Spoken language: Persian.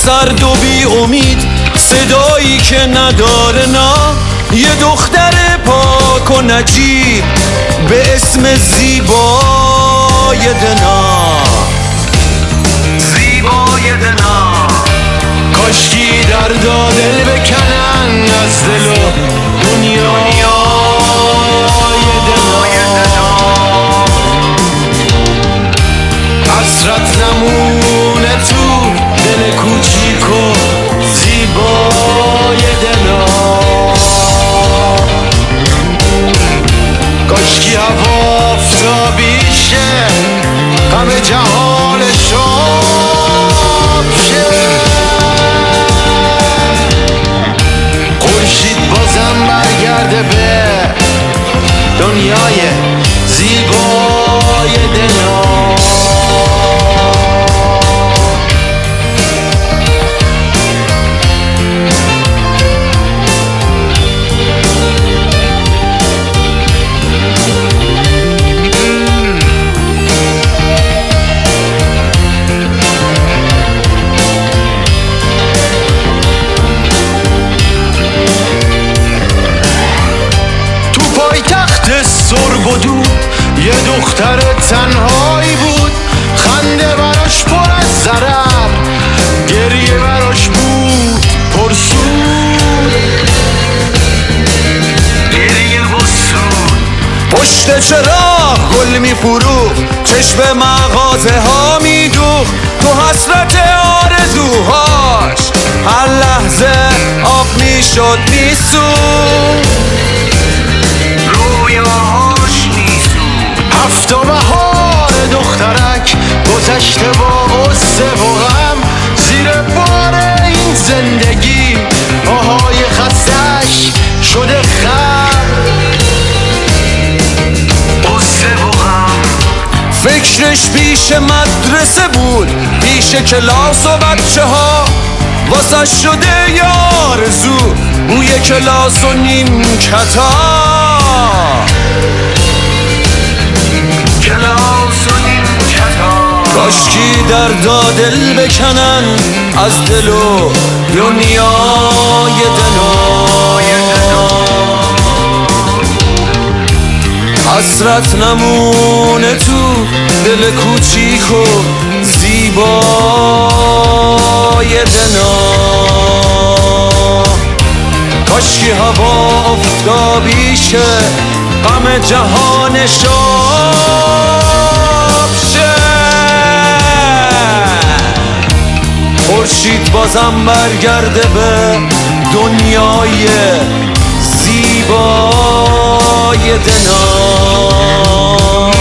سرد و بی امید، صدایی که نداره نا، یه دختر پاک و نجیب به اسم زیبای دنا. زیبای دنا کاشکی دردا دل بکنن از دل و دنیای دنا. حسرت نمونه تو دل کوچیک و زیبای دنا. کاشکی هوا آفتابی شه، غم جهان شاب شه. خورشید بازم برگرده به دنیای زیبای دنا. سرب و دود یه دختر تنهایی بود، خنده براش پر از ضرر، گریه براش بود پرسود، گریه و سود. پشت چراغ گل می‌فروخت، چشم مغازه ها میدوخت، تو حسرت آرزوهاش هر لحظه آب میشد میسود. هفت و بهار دخترک گذشته با غصه و غم، زیر بار این زندگی پاهای خستش شده خم. غصه و غم فکرش پیش مدرسه بود، پیش کلاس و بچه ها، واسه شده یارزو بوی کلاس و نیمکتا. کاشکی دردا دل بکنن از دل و دنیای دنا. حسرت نمونه تو دل کوچیک و زیبای دنا. کاشکی هوا آفتابی شه، غم جهان شاب شه. خورشید بازم برگرده به دنیای زیبای دنا.